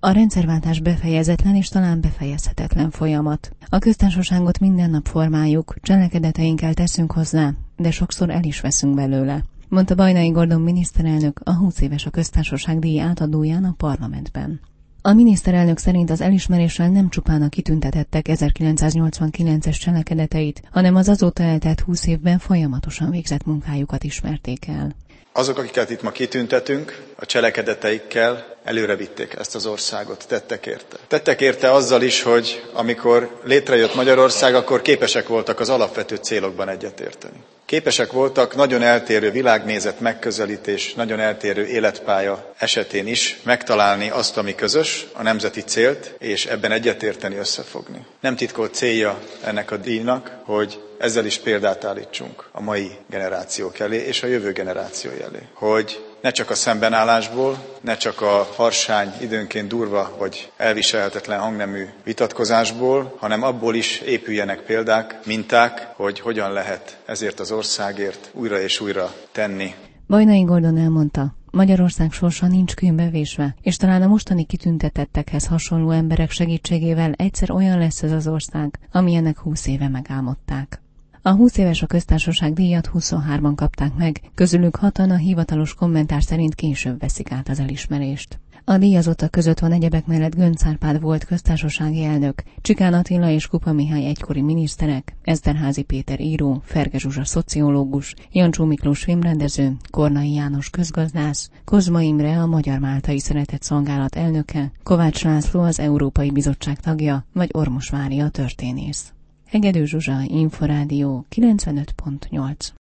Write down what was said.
A rendszerváltás befejezetlen és talán befejezhetetlen folyamat. A köztársaságot minden nap formáljuk, cselekedeteinkkel teszünk hozzá, de sokszor el is veszünk belőle, mondta Bajnai Gordon miniszterelnök a 20 éves a köztársaság díj átadóján a parlamentben. A miniszterelnök szerint az elismeréssel nem csupán a kitüntetettek 1989-es cselekedeteit, hanem az azóta eltelt 20 évben folyamatosan végzett munkájukat ismerték el. Azok, akiket itt ma kitüntetünk, a cselekedeteikkel előre vitték ezt az országot, tettek érte. Tettek érte azzal is, hogy amikor létrejött Magyarország, akkor képesek voltak az alapvető célokban egyetérteni. Képesek voltak nagyon eltérő világnézet, megközelítés, nagyon eltérő életpálya esetén is megtalálni azt, ami közös, a nemzeti célt, és ebben egyetérteni, összefogni. Nem titkolt célja ennek a díjnak, hogy ezzel is példát állítsunk a mai generációk elé és a jövő generációi elé. Hogy ne csak a szembenállásból, ne csak a harsány, időnként durva vagy elviselhetetlen hangnemű vitatkozásból, hanem abból is épüljenek példák, minták, hogy hogyan lehet ezért az országért újra és újra tenni. Bajnai Gordon elmondta, Magyarország sorsa nincs kőbe vésve, és talán a mostani kitüntetettekhez hasonló emberek segítségével egyszer olyan lesz ez az ország, amilyennek 20 éve megálmodták. A 20 éves a köztársaság díjat 23-an kapták meg, közülük 6-an a hivatalos kommentár szerint később veszik át az elismerést. A díjazottak között van egyebek mellett Göncz Árpád volt köztársasági elnök, Csikán Attila és Kupa Mihály egykori miniszterek, Eszterházy Péter író, Ferge Zsuzsa szociológus, Jancsó Miklós filmrendező, Kornai János közgazdász, Kozma Imre a Magyar Máltai Szeretett Szolgálat elnöke, Kovács László az Európai Bizottság tagja, vagy Ormos Mária történész. Hegedű Zsuzsa, Inforádió 95.8